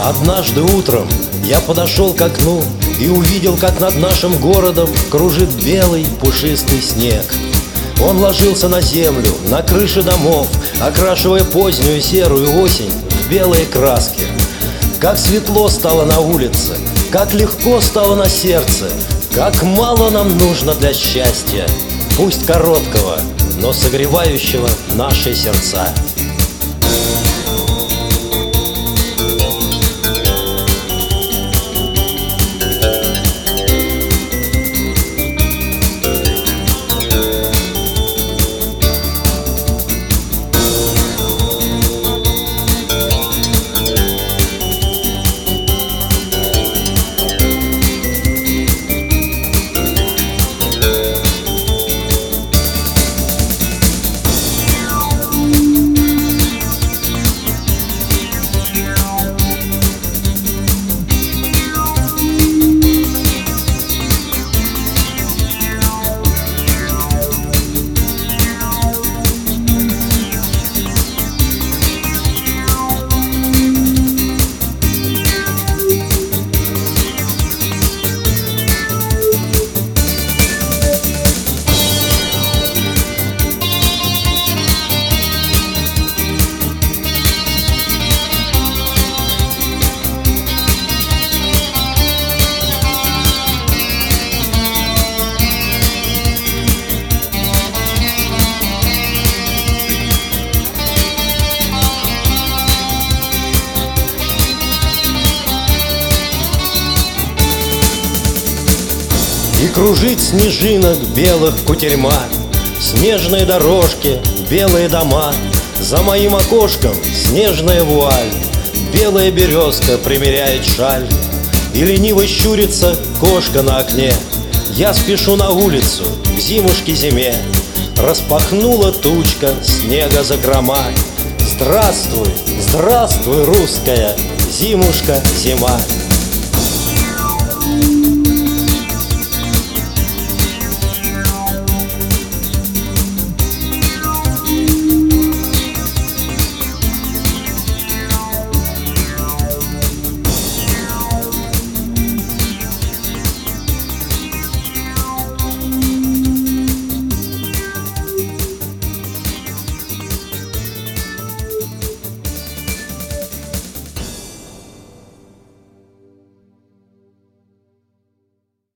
Однажды утром я подошел к окну и увидел, как над нашим городом кружит белый пушистый снег. Он ложился на землю, на крыши домов, окрашивая позднюю серую осень в белые краски. Как светло стало на улице, как легко стало на сердце, как мало нам нужно для счастья, пусть короткого, но согревающего наши сердца. И кружит снежинок белых кутерьма, снежные дорожки, белые дома, за моим окошком снежная вуаль, белая березка примеряет шаль, и лениво щурится кошка на окне. Я спешу на улицу к зимушке-зиме, распахнула тучка снега закрома. Здравствуй, здравствуй, русская зимушка-зима.